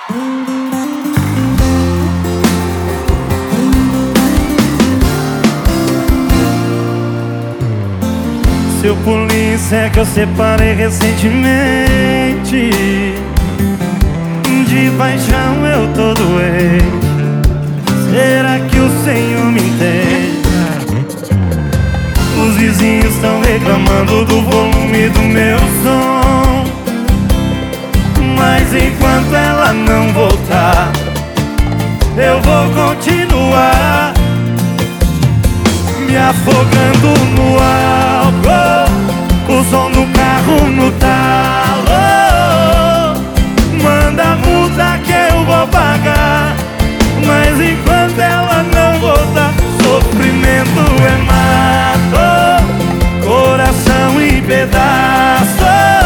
Seu polícia é que eu separei recentemente. De paixão eu tô doente. Será que o Senhor me entende? Os vizinhos estão reclamando do volume do meu som, mas enquanto ela não voltar, eu vou continuar me afogando no álcool, o som do carro no talo. Manda a multa que eu vou pagar, mas enquanto ela não voltar, sofrimento é mato, coração em pedaço.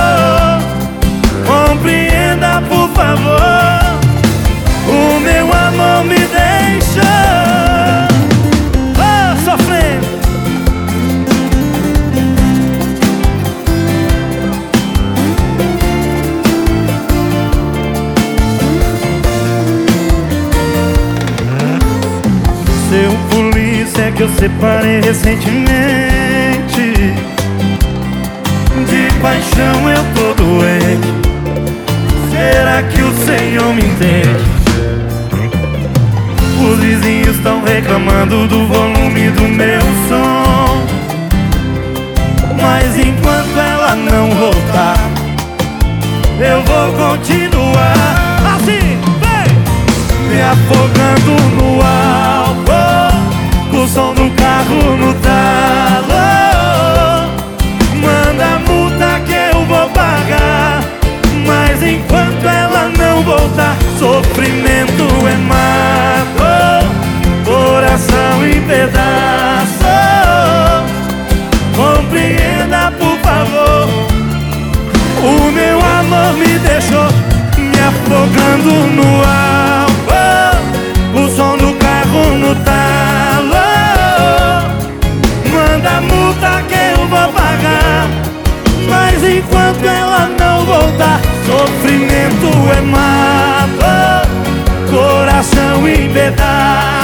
Compreenda, por favor, o meu amor me deixa sofrendo. Seu polícia é que eu separei recentemente. De paixão eu tô doente. Será que o Senhor me entende? Os vizinhos estão reclamando do volume do meu som, mas enquanto ela não voltar, eu vou continuar assim, vem! Me afogando no álcool, o som do carro no talo. Manda a multa que eu vou pagar, mas enquanto ela não voltar, sofrimento é mato, coração em pedaço. Compreenda, por favor, o meu amor me deixou me afogando no álcool, o som do carro no talo. Manda a multa que eu vou pagar, mas enquanto ela não voltar, sofrimento é mato, coração em pedaços.